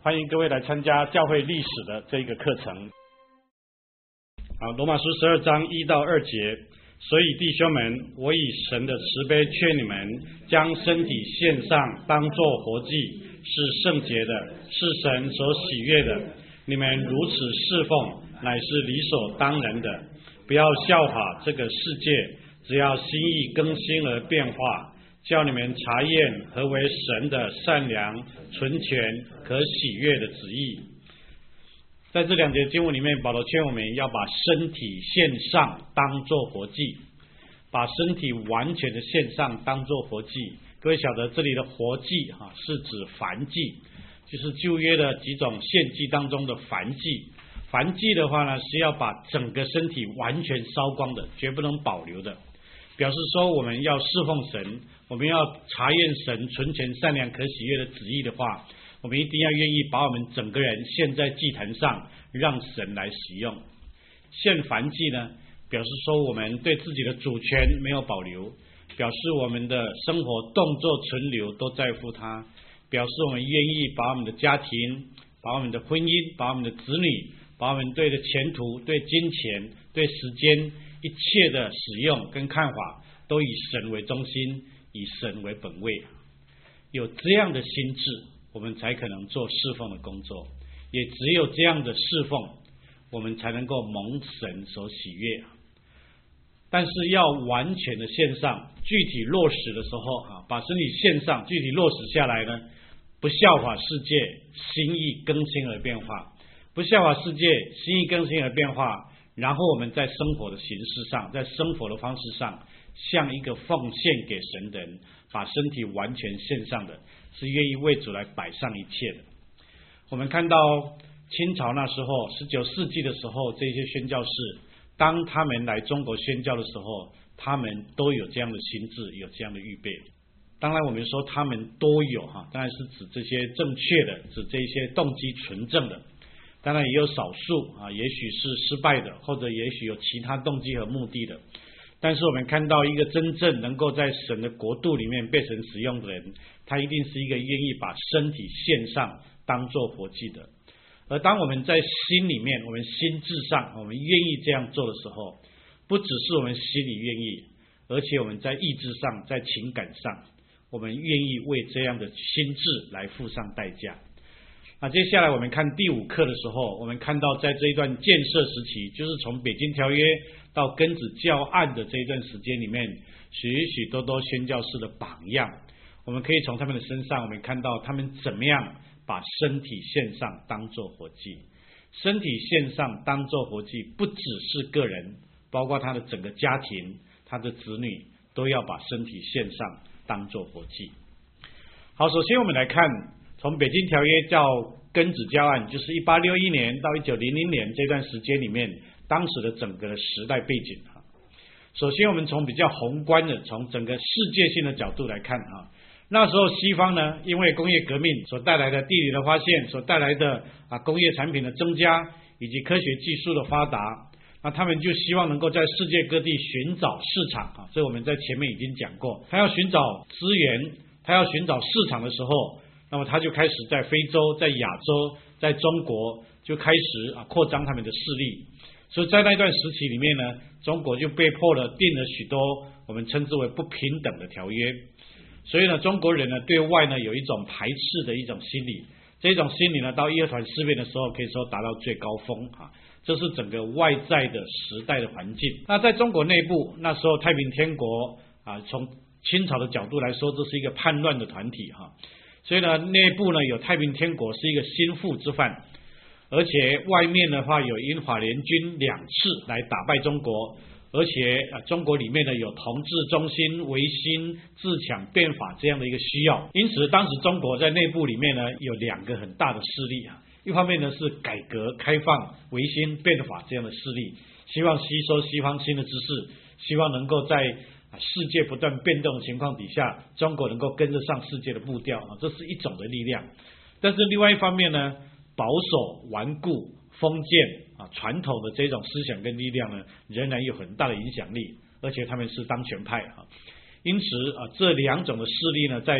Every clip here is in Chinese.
欢迎各位来参加教会历史的这一个课程。罗马书12章1到2节，所以弟兄们，我以神的慈悲劝你们，将身体献上，当作活祭，是圣洁的，是神所喜悦的。你们如此侍奉，乃是理所当然的。不要效法这个世界，只要心意更新而变化，叫你们查验何为神的善良、纯全、可喜悦的旨意。在这两节经文里面，保罗劝我们要把身体献上，当作活祭，把身体完全的献上，当作活祭。各位晓得这里的活祭是指燔祭，就是旧约的几种献祭当中的燔祭。燔祭的话呢，是要把整个身体完全烧光的，绝不能保留的，表示说我们要侍奉神，我们要查验神纯全、善良、可喜悦的旨意的话，我们一定要愿意把我们整个人献在祭坛上，让神来使用。献燔祭呢，表示说我们对自己的主权没有保留，表示我们的生活动作存留都在乎他，表示我们愿意把我们的家庭、把我们的婚姻、把我们的子女、把我们对的前途、对金钱、对时间一切的使用跟看法都以神为中心，以神为本位。有这样的心智，我们才可能做侍奉的工作，也只有这样的侍奉，我们才能够蒙神所喜悦。但是要完全的献上，具体落实的时候把身体献上，具体落实下来呢，不效法世界，心意更新而变化，不效法世界，心意更新而变化，然后我们在生活的形式上，在生活的方式上，像一个奉献给神的人，把身体完全献上的，是愿意为主来摆上一切的。我们看到清朝那时候19世纪的时候，这些宣教士当他们来中国宣教的时候，他们都有这样的心智，有这样的预备。当然我们说他们都有当然是指这些正确的，指这些动机纯正的，当然也有少数也许是失败的，或者也许有其他动机和目的的。但是我们看到一个真正能够在神的国度里面被神使用的人，他一定是一个愿意把身体献上当作活祭的。而当我们在心里面，我们心智上我们愿意这样做的时候，不只是我们心里愿意，而且我们在意志上，在情感上，我们愿意为这样的心智来付上代价。接下来我们看第5课的时候，我们看到在这一段建设时期，就是从北京条约到庚子教案的这一段时间里面，许许多多宣教士的榜样，我们可以从他们的身上，我们看到他们怎么样把身体献上当作活祭。身体献上当作活祭，不只是个人，包括他的整个家庭、他的子女，都要把身体献上当作活祭。好，首先我们来看从北京条约到庚子教案，就是1861年到1900年这段时间里面，当时的整个的时代背景。首先我们从比较宏观的，从整个世界性的角度来看那时候西方呢，因为工业革命所带来的地理的发现，所带来的工业产品的增加，以及科学技术的发达，那他们就希望能够在世界各地寻找市场这我们在前面已经讲过，他要寻找资源，他要寻找市场的时候，那么他就开始在非洲、在亚洲、在中国就开始扩张他们的势力。所以在那段时期里面呢，中国就被迫了定了许多我们称之为不平等的条约。所以呢，中国人呢对外呢有一种排斥的一种心理，这种心理呢到义和团事变的时候可以说达到最高峰这是整个外在的时代的环境。那在中国内部，那时候太平天国从清朝的角度来说，这是一个叛乱的团体所以呢，内部呢有太平天国是一个心腹之犯，而且外面的话有英法联军2次来打败中国，而且中国里面呢有统治中心、维新、自强、变法这样的一个需要。因此当时中国在内部里面呢有2个很大的势力一方面呢是改革开放、维新、变法这样的势力，希望吸收西方新的知识，希望能够在世界不断变动的情况底下，中国能够跟得上世界的步调这是一种的力量。但是另外一方面呢，保守、顽固、封建传统的这种思想跟力量呢，仍然有很大的影响力，而且他们是当权派因此这2种的势力呢，在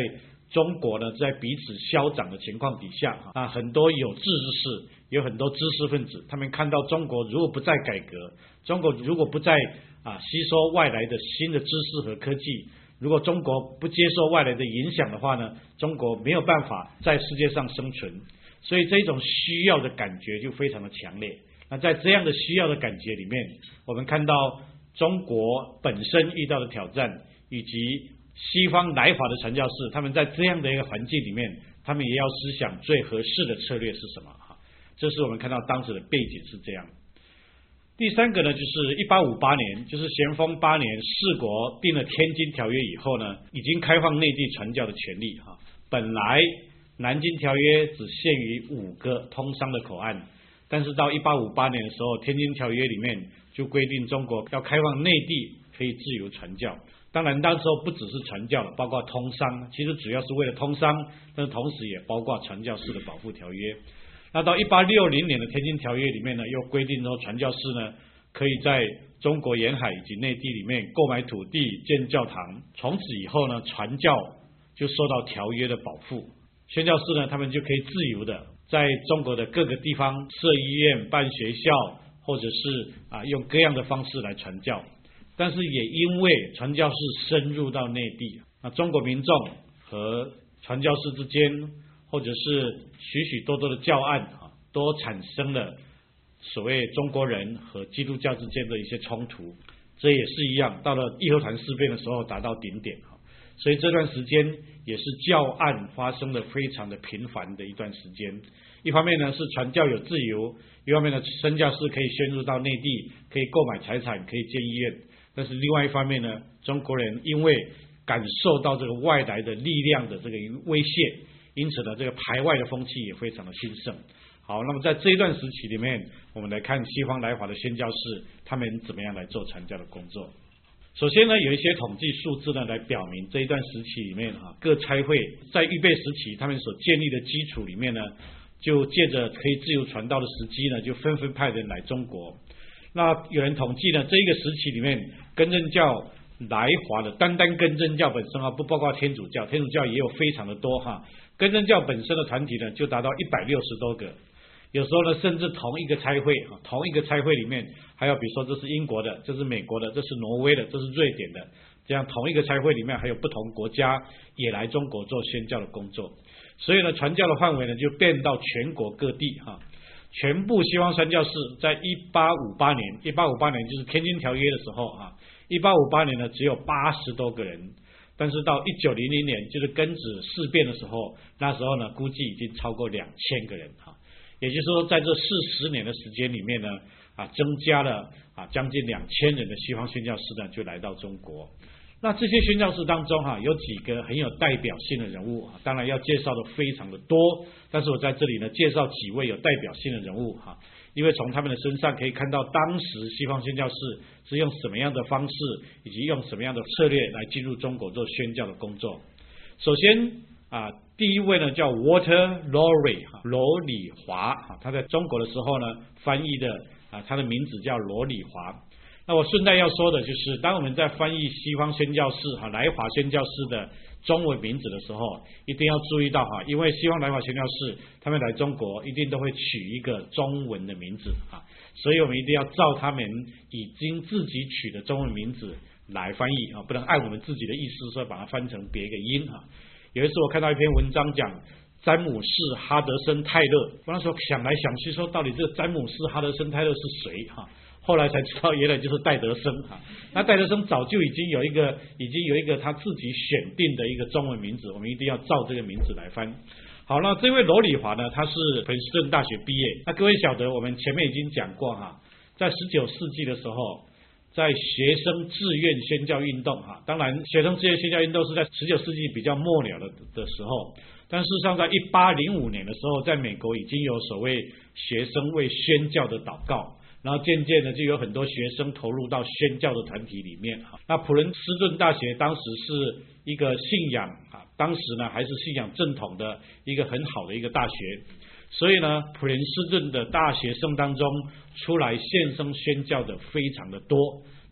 中国呢在彼此消长的情况底下啊，很多有志之士，有很多知识分子，他们看到中国如果不再改革，中国如果不再吸收外来的新的知识和科技，如果中国不接受外来的影响的话呢，中国没有办法在世界上生存，所以这种需要的感觉就非常的强烈。那在这样的需要的感觉里面，我们看到中国本身遇到的挑战，以及西方来华的传教士，他们在这样的一个环境里面，他们也要思想最合适的策略是什么。这是我们看到当时的背景是这样。第三个呢，就是1858年，就是咸丰8年，四国订了天津条约以后呢，已经开放内地传教的权利。本来南京条约只限于5个通商的口岸，但是到1858年的时候，天津条约里面就规定中国要开放内地可以自由传教。当然那时候不只是传教了，包括通商，其实主要是为了通商，但是同时也包括传教士的保护条约。那到1860年的天津条约里面呢，又规定说传教士呢可以在中国沿海以及内地里面购买土地建教堂，从此以后呢，传教就受到条约的保护，宣教士呢他们就可以自由的在中国的各个地方设医院、办学校，或者是用各样的方式来传教。但是也因为传教士深入到内地，中国民众和传教士之间，或者是许许多多的教案都产生了所谓中国人和基督教之间的一些冲突。这也是一样，到了义和团事变的时候达到顶点，所以这段时间也是教案发生的非常的频繁的一段时间。一方面呢是传教有自由，一方面呢宣教士可以宣入到内地，可以购买财产，可以建医院。但是另外一方面呢，中国人因为感受到这个外来的力量的这个威胁，因此呢这个排外的风气也非常的兴盛。好，那么在这一段时期里面，我们来看西方来华的宣教士他们怎么样来做传教的工作。首先呢，有一些统计数字呢来表明这一段时期里面各差会在预备时期他们所建立的基础里面呢，就借着可以自由传道的时机呢，就纷纷派人来中国。那有人统计呢，这一个时期里面更正教来华的，单单更正教本身不包括天主教，天主教也有非常的多更正教本身的团体呢就达到160多个。有时候呢甚至同一个差会里面还有比如说这是英国的，这是美国的，这是挪威的，这是瑞典的，这样同一个差会里面还有不同国家也来中国做宣教的工作。所以呢传教的范围呢就变到全国各地全部西方宣教士在1858年就是天津条约的时候1858年呢只有80多个人，但是到1900年就是庚子事变的时候，那时候呢估计已经超过2000个人也就是说在这40年的时间里面呢增加了将近2000人的西方宣教士呢就来到中国。那这些宣教士当中有几个很有代表性的人物当然要介绍的非常的多，但是我在这里呢介绍几位有代表性的人物因为从他们的身上可以看到当时西方宣教士是用什么样的方式以及用什么样的策略来进入中国做宣教的工作。首先第一位呢叫 Walter Lowry 罗里华他在中国的时候呢翻译的他的名字叫罗里华。那我顺带要说的就是，当我们在翻译西方宣教士来华宣教士的中文名字的时候，一定要注意到因为西方来华宣教士他们来中国一定都会取一个中文的名字所以我们一定要照他们已经自己取的中文名字来翻译不能按我们自己的意思说把它翻成别个音有一次我看到一篇文章讲詹姆士哈德森泰勒，我那时候想来想去说到底这个詹姆士哈德森泰勒是谁后来才知道原来就是戴德生那戴德生早就已经有一个他自己选定的一个中文名字，我们一定要照这个名字来翻。好，那这位罗里华呢，他是普林斯顿大学毕业。那各位晓得我们前面已经讲过在19世纪的时候，在学生志愿宣教运动当然学生志愿宣教运动是在19世纪比较末了的时候，但事实上在1805年的时候，在美国已经有所谓学生为宣教的祷告，然后渐渐的就有很多学生投入到宣教的团体里面那普林斯顿大学当时是一个信仰当时呢还是信仰正统的一个很好的一个大学，所以呢普林斯顿的大学生当中出来献身宣教的非常的多，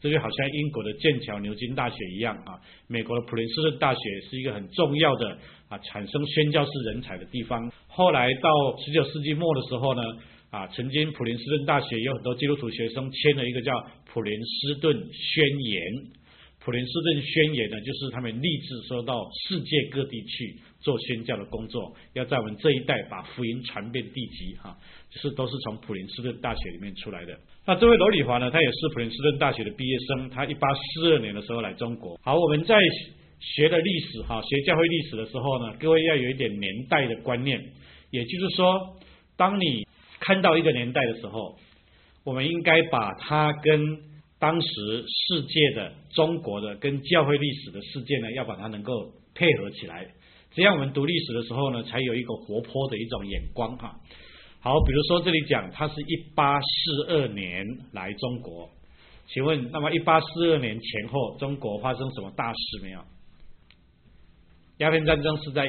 这就好像英国的剑桥牛津大学一样啊，美国的普林斯顿大学是一个很重要的产生宣教士人才的地方。后来到19世纪末的时候呢，曾经普林斯顿大学有很多基督徒学生签了一个叫普林斯顿宣言。普林斯顿宣言呢，就是他们立志说到世界各地去做宣教的工作，要在我们这一代把福音传遍地极就是都是从普林斯顿大学里面出来的。那这位罗礼华呢，他也是普林斯顿大学的毕业生，他1842年的时候来中国。好，我们在学的历史学教会历史的时候呢，各位要有一点年代的观念，也就是说，当你看到一个年代的时候，我们应该把它跟当时世界的中国的跟教会历史的事件呢，要把它能够配合起来，这样我们读历史的时候呢，才有一个活泼的一种眼光好，比如说这里讲他是1842年来中国，请问那么1842年前后中国发生什么大事没有？鸦片战争是在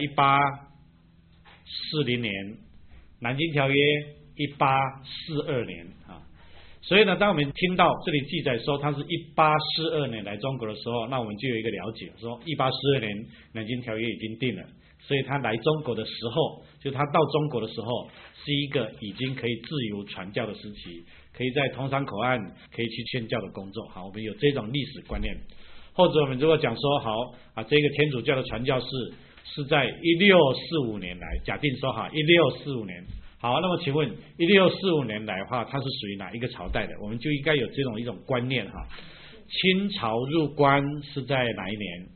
1840年，南京条约1842年所以呢，当我们听到这里记载说他是1842年来中国的时候，那我们就有一个了解，说1842年南京条约已经定了，所以他来中国的时候，就他到中国的时候，是一个已经可以自由传教的时期，可以在通商口岸可以去宣教的工作。好，我们有这种历史观念。或者我们如果讲说这个天主教的传教士是在1645年来，假定说1645年。好，那么请问1645年来的话，它是属于哪一个朝代的？我们就应该有这种一种观念清朝入关是在哪一年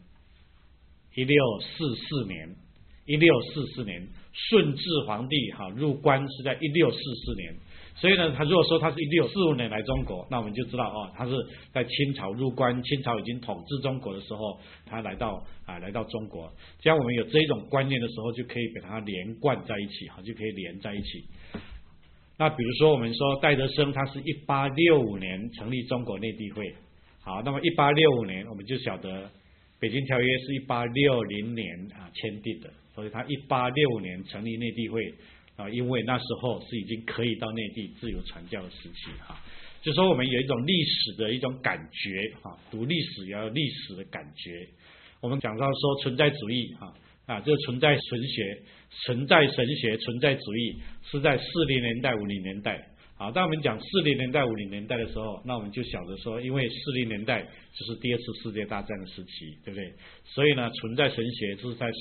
？1644年。1644年，顺治皇帝入关是在1644年。所以呢，他如果说他是1645年来中国，那我们就知道他是在清朝入关，清朝已经统治中国的时候，他来到中国。这样我们有这种观念的时候，就可以把它连贯在一起，就可以连在一起。那比如说我们说戴德生他是1865年成立中国内地会，好，那么1865年我们就晓得北京条约是1860年签订的，所以他1865年成立内地会。因为那时候是已经可以到内地自由传教的时期就说我们有一种历史的一种感觉读历史也要有历史的感觉。我们讲到说存在主义这个存在神学、存在神学、存在主义是在40年代、50年代。当我们讲40年代、50年代的时候，那我们就晓得说，因为40年代就是第二次世界大战的时期，对不对？所以呢，存在神学是在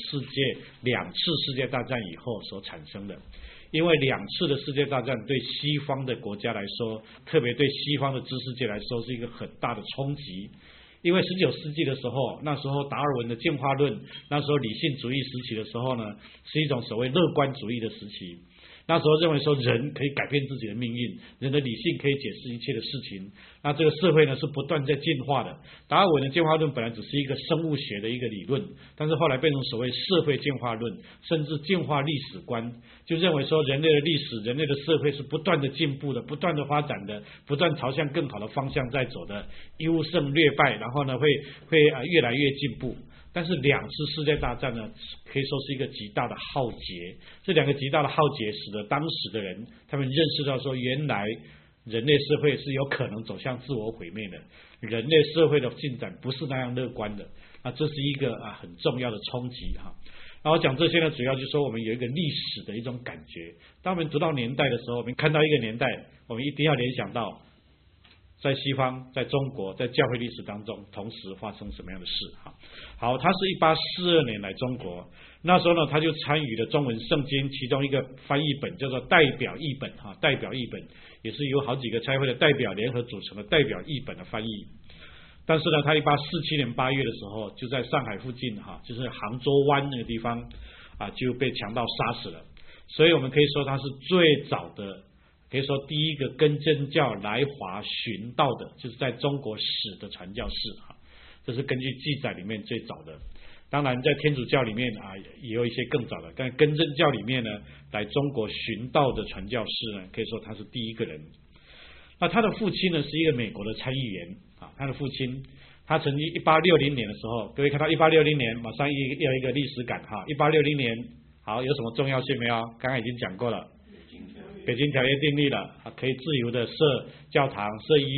2次世界大战以后所产生的。因为2次的世界大战对西方的国家来说，特别对西方的知识界来说是一个很大的冲击。因为19世纪的时候，那时候达尔文的进化论，那时候理性主义时期的时候呢，是一种所谓乐观主义的时期。那时候认为说人可以改变自己的命运，人的理性可以解释一切的事情。那这个社会呢是不断在进化的。达尔文的进化论本来只是一个生物学的一个理论，但是后来变成所谓社会进化论，甚至进化历史观，就认为说人类的历史、人类的社会是不断的进步的、不断的发展的、不断朝向更好的方向在走的，优胜劣败，然后呢会越来越进步。但是2次世界大战呢，可以说是一个极大的浩劫。这2个极大的浩劫使得当时的人他们认识到说，原来人类社会是有可能走向自我毁灭的，人类社会的进展不是那样乐观的。这是一个很重要的冲击然后讲这些呢，主要就是说我们有一个历史的一种感觉。当我们读到年代的时候，我们看到一个年代，我们一定要联想到在西方、在中国、在教会历史当中同时发生什么样的事好，他是1842年来中国，那时候呢他就参与了中文圣经其中一个翻译本，叫做代表译本代表译本也是由好几个差会的代表联合组成的代表译本的翻译。但是呢，他1847年8月的时候，就在上海附近就是杭州湾那个地方就被强盗杀死了。所以我们可以说他是最早的，可以说第一个跟真教来华寻道的，就是在中国史的传教士这是根据记载里面最早的。当然在天主教里面也有一些更早的，但跟真教里面呢来中国寻道的传教士呢，可以说他是第一个人。那他的父亲呢是一个美国的参议员他的父亲他曾经1860年的时候，各位看到1860年马上要一个历史感1860年好，有什么重要性没有？刚刚已经讲过了，北京条约订立了可以自由的设教堂、设医院，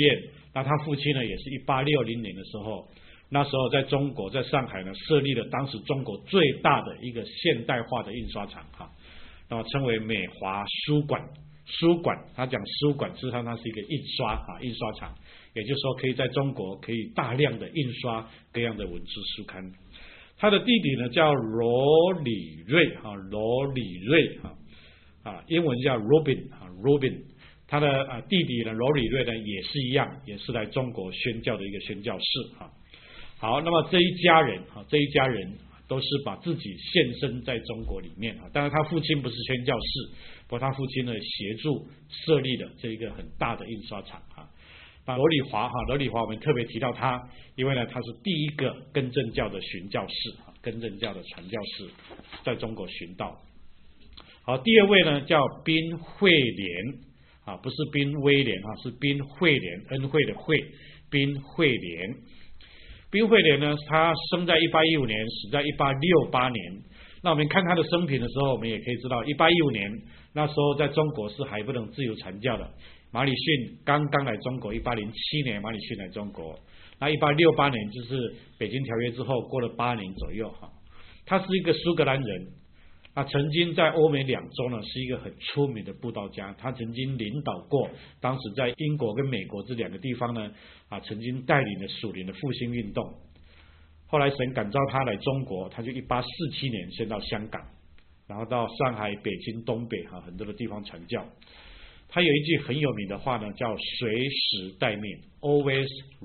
那他父亲呢，也是1860年的时候，那时候在中国，在上海呢，设立了当时中国最大的一个现代化的印刷厂那么称为美华书馆。书馆，他讲书馆，事实上它是一个印刷厂，也就是说可以在中国可以大量的印刷各样的文字书刊。他的弟弟呢叫罗里瑞英文叫 Robin。他的弟弟呢罗里瑞呢也是一样，也是来中国宣教的一个宣教士好，那么这一家人都是把自己献身在中国里面当然他父亲不是宣教士，不过他父亲呢协助设立了这一个很大的印刷厂那罗里华我们特别提到他，因为呢他是第一个更正教的宣教士，更正教的传教士，在中国寻道。好，第二位呢叫宾惠莲不是宾威廉是宾惠莲，恩惠的惠，宾惠莲。宾惠莲呢，他生在1815年，死在1868年。那我们看他的生平的时候，我们也可以知道，1815年那时候在中国是还不能自由传教的。马礼逊刚刚来中国，1807年马礼逊来中国，那1868年就是北京条约之后过了8年左右他是一个苏格兰人。曾经在欧美两洲呢是一个很出名的布道家，他曾经领导过当时在英国跟美国这两个地方呢曾经带领了属灵的复兴运动。后来神感召他来中国，他就1847年先到香港，然后到上海、北京、东北很多的地方传教。他有一句很有名的话呢，叫随时待命 ，always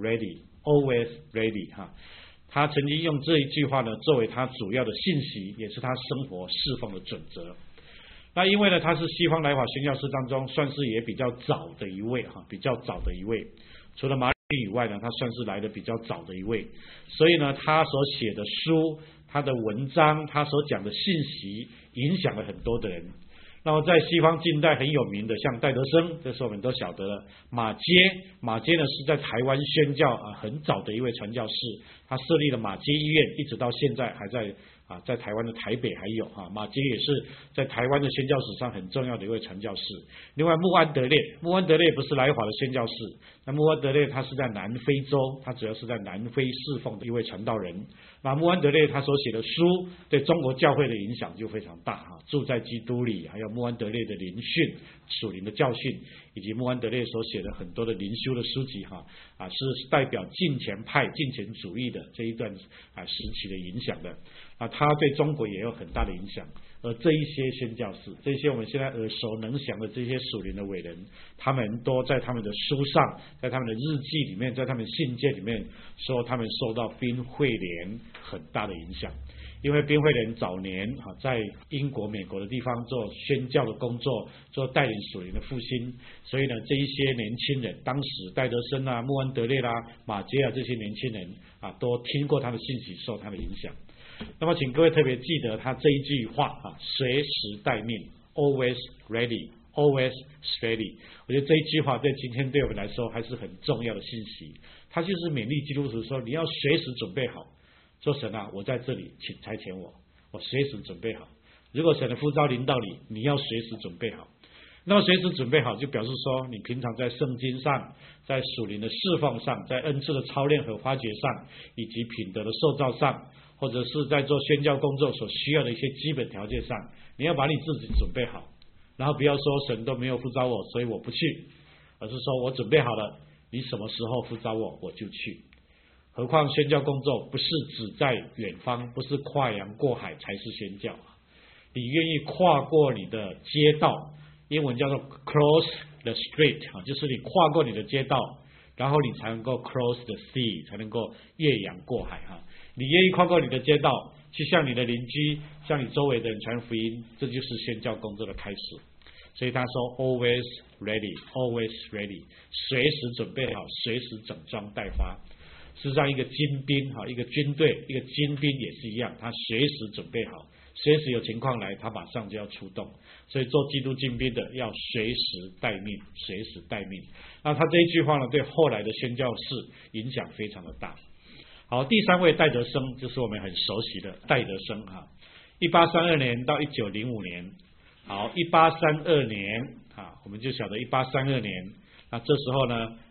ready 他曾经用这一句话呢作为他主要的信息，也是他生活侍奉的准则。那因为呢他是西方来华宣教士当中算是也比较早的一位除了马里以外呢，他算是来的比较早的一位，所以呢他所写的书、他的文章、他所讲的信息影响了很多的人。那么在西方近代很有名的像戴德生，这是我们都晓得了。马偕呢是在台湾宣教很早的一位传教士，他设立了马偕医院，一直到现在还在台湾的台北还有马偕也是在台湾的宣教史上很重要的一位传教士。另外穆安德烈不是来华的宣教士，那穆安德烈他是在南非洲，他主要是在南非侍奉的一位传道人。那穆安德烈他所写的书对中国教会的影响就非常大住在基督里，还有穆安德烈的灵训、属灵的教训，以及穆安德烈所写的很多的灵修的书籍是代表敬虔派、敬虔主义的这一段时期的影响的他对中国也有很大的影响。而这一些宣教士，这些我们现在耳熟能详的这些属灵的伟人，他们都在他们的书上，在他们的日记里面，在他们信件里面说他们受到宾惠莲很大的影响。因为宾惠莲早年在英国、美国的地方做宣教的工作，做带领属灵的复兴，所以呢这一些年轻人，当时戴德生穆安德烈马偕这些年轻人都听过他的信息，受他的影响。那么请各位特别记得他这一句话随时待命 always ready。我觉得这一句话对今天对我们来说还是很重要的信息。他就是勉励基督徒说，你要随时准备好，说神我在这里，请差遣我随时准备好。如果神的呼召临到你要随时准备好。那么随时准备好就表示说，你平常在圣经上，在属灵的侍奉上，在恩赐的操练和发掘上，以及品德的受造上，或者是在做宣教工作所需要的一些基本条件上，你要把你自己准备好。然后不要说神都没有呼召我，所以我不去，而是说我准备好了，你什么时候呼召我就去。何况宣教工作不是只在远方，不是跨洋过海才是宣教，你愿意跨过你的街道，英文叫做 cross the street 就是你跨过你的街道，然后你才能够 cross the sea， 才能够越洋过海你愿意跨过你的街道，去向你的邻居、向你周围的人传福音，这就是宣教工作的开始。所以他说 always ready， 随时准备好，随时整装待发。事实上一个精兵一个军队，一个精兵也是一样，他随时准备好，随时有情况来，他马上就要出动。所以做基督精兵的要随时待命，随时待命。那他这一句话呢，对后来的宣教士影响非常的大。好，第三位戴德生就是我们很熟悉的戴德生1832年到1905年。好，1832年我们就晓得1832年，那这时候呢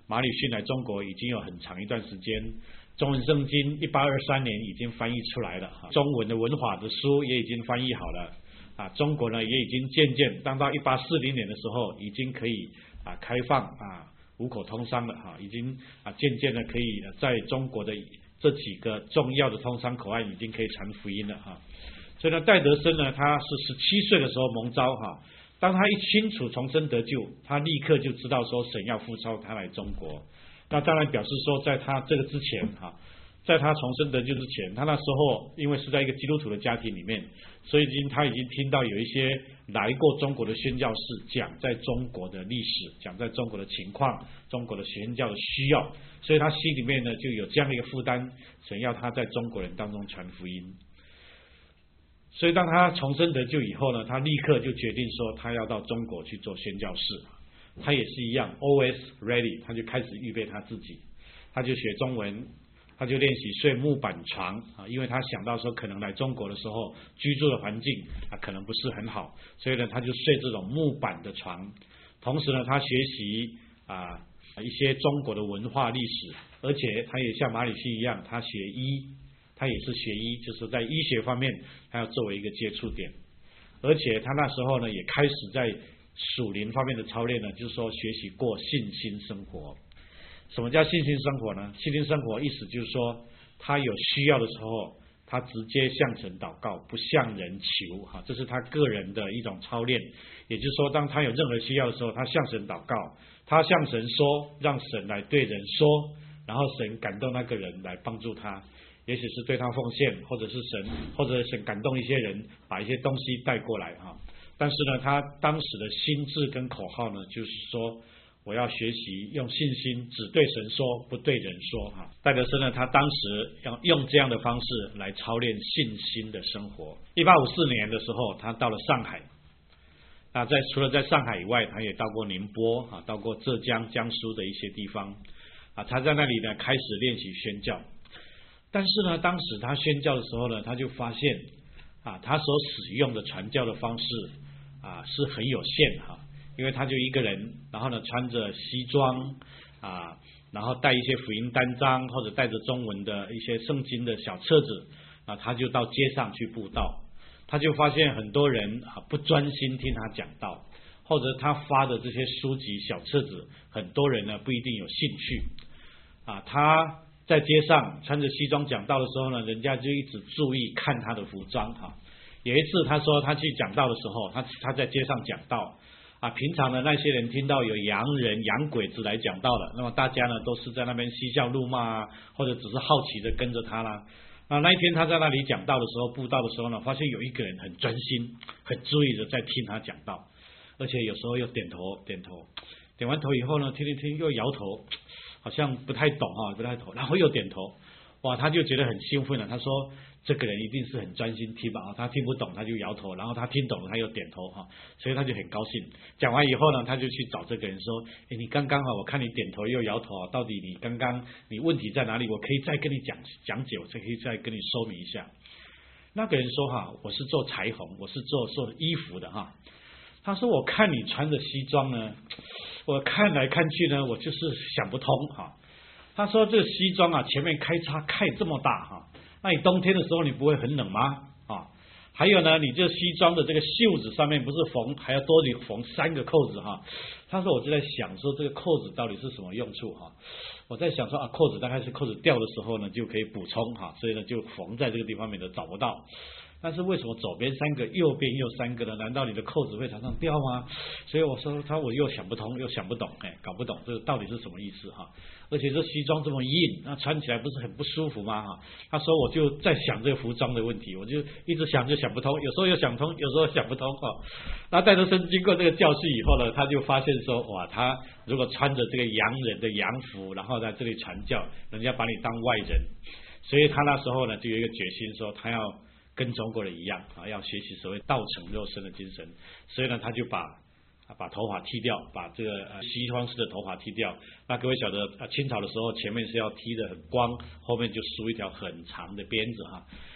马礼逊来中国已经有很长一段时间，中文圣经1823年已经翻译出来了，中文的文法的书也已经翻译好了啊，中国呢也已经渐渐当到1840年的时候，已经可以开放五口通商了已经渐渐的可以在中国的这几个重要的通商口岸已经可以传福音了所以呢，戴德生呢，他是17岁的时候蒙召当他一清楚重生得救，他立刻就知道说神要呼召他来中国。那当然表示说，在他这个之前在他重生得救之前，他那时候因为是在一个基督徒的家庭里面，所以他已经听到有一些来过中国的宣教士讲在中国的历史，讲在中国的情况，中国的宣教的需要，所以他心里面呢就有这样的一个负担，神要他在中国人当中传福音。所以当他重生得救以后呢，他立刻就决定说他要到中国去做宣教士。他也是一样 always ready， 他就开始预备他自己，他就学中文，他就练习睡木板床因为他想到说可能来中国的时候居住的环境可能不是很好，所以呢他就睡这种木板的床。同时呢他学习一些中国的文化历史，而且他也像马礼逊一样，他学医，他也是学医，就是在医学方面他要作为一个接触点。而且他那时候呢也开始在属灵方面的操练呢，就是说学习过信心生活。什么叫信心生活呢？信心生活意思就是说他有需要的时候他直接向神祷告，不向人求这是他个人的一种操练。也就是说当他有任何需要的时候，他向神祷告，他向神说，让神来对人说，然后神感动那个人来帮助他，也许是对他奉献，或者是神感动一些人把一些东西带过来但是呢他当时的心智跟口号呢，就是说我要学习用信心只对神说，不对人说戴德生呢他当时要用这样的方式来操练信心的生活。1854年的时候他到了上海，除了在上海以外，他也到过宁波到过浙江江苏的一些地方他在那里呢开始练习宣教。但是呢当时他宣教的时候呢，他就发现他所使用的传教的方式是很有限因为他就一个人，然后呢穿着西装然后带一些福音单张，或者带着中文的一些圣经的小册子他就到街上去布道。他就发现很多人不专心听他讲道，或者他发的这些书籍小册子，很多人呢不一定有兴趣他在街上穿着西装讲道的时候呢，人家就一直注意看他的服装有一次他说他去讲道的时候，他在街上讲道平常的那些人听到有洋人洋鬼子来讲道了，那么大家呢都是在那边嬉笑怒骂或者只是好奇的跟着他啦。那一天他在那里讲道的时候，布道的时候呢，发现有一个人很专心很注意的在听他讲道，而且有时候又点完头以后呢，听又摇头，好像不太懂然后又点头。哇，他就觉得很兴奋了。他说这个人一定是很专心听吧他听不懂他就摇头，然后他听懂了他又点头所以他就很高兴。讲完以后呢，他就去找这个人说，你刚刚我看你点头又摇头到底你刚刚你问题在哪里？我可以再跟你讲解，我可以再跟你说明一下。那个人说我是做裁缝，我是做衣服的他说我看你穿着西装呢，我看来看去呢，我就是想不通他说这个西装前面开叉开这么大那你冬天的时候你不会很冷吗还有呢，你这西装的这个袖子上面不是还要多缝3个扣子他说我就在想说这个扣子到底是什么用处我在想说扣子大概是扣子掉的时候呢就可以补充所以呢就缝在这个地方免得找不到。但是为什么左边3个右边又3个呢？难道你的扣子会常常掉吗？所以我说我又想不通又想不懂搞不懂这个到底是什么意思而且这西装这么硬，那穿起来不是很不舒服吗他说我就在想这个服装的问题，我就一直想就想不通，有时候又想通有时候想不通那戴德生经过这个教训以后呢，他就发现说哇，他如果穿着这个洋人的洋服，然后在这里传教，人家把你当外人，所以他那时候呢就有一个决心说他要跟中国人一样要学习所谓道成肉身的精神。所以呢他就把头发剃掉，把这个西方式的头发剃掉。那各位晓得清朝的时候前面是要剃得很光，后面就梳一条很长的辫子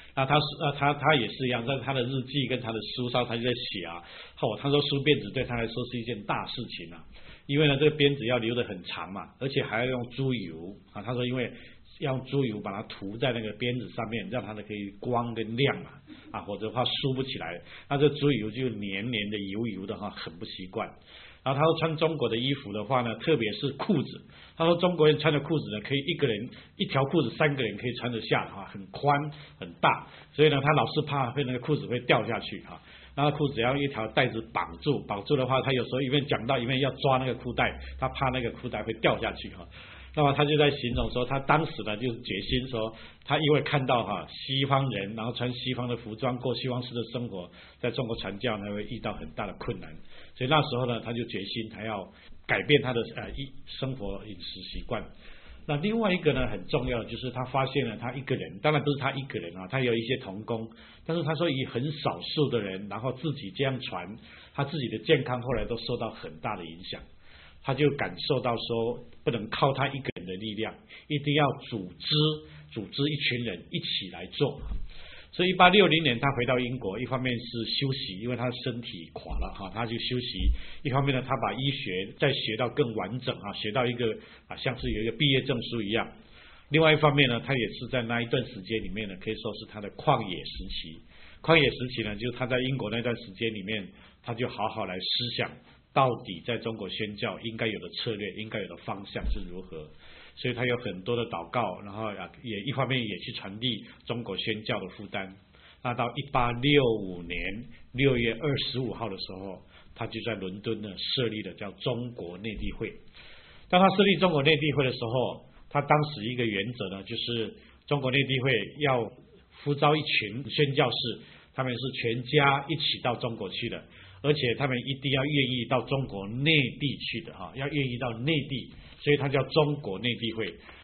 他也是一样，在他的日记跟他的书上，他就在写啊，他说梳辫子对他来说是一件大事情啊，因为呢这个辫子要留得很长嘛，而且还要用猪油啊，他说因为要用猪油把它涂在那个鞭子上面，让它可以光跟亮嘛，否则的话梳不起来，那这猪油就黏黏的油油的哈，很不习惯。然后他说穿中国的衣服的话呢，特别是裤子，他说中国人穿的裤子呢，可以一个人一条裤子3个人可以穿得下哈，很宽很大，所以呢他老是怕那个裤子会掉下去哈。那裤子要一条带子绑住的话，他有时候一面讲到一面要抓那个裤带，他怕那个裤带会掉下去哈。那么他就在形容说，他当时呢就决心说，他因为看到西方人然后穿西方的服装过西方式的生活，在中国传教呢会遇到很大的困难，所以那时候呢他就决心他要改变他的生活饮食习惯。那另外一个呢很重要的就是他发现了他一个人，当然不是他一个人他有一些同工，但是他说以很少数的人然后自己这样传，他自己的健康后来都受到很大的影响。他就感受到说，不能靠他一个人的力量，一定要组织一群人一起来做。所以1860年他回到英国，一方面是休息，因为他身体垮了他就休息；一方面呢，他把医学再学到更完整学到一个像是有一个毕业证书一样。另外一方面呢，他也是在那一段时间里面呢，可以说是他的旷野时期。旷野时期呢，就是他在英国那段时间里面，他就好好来思想。到底在中国宣教应该有的策略，应该有的方向是如何？所以他有很多的祷告，然后也一方面也去传递中国宣教的负担。那到1865年6月25号的时候，他就在伦敦呢设立了叫中国内地会。当他设立中国内地会的时候，他当时一个原则呢，就是中国内地会要呼召一群宣教士，他们是全家一起到中国去的。而且他们一定要愿意到中国内地去的要愿意到内地，所以它叫中国内地会。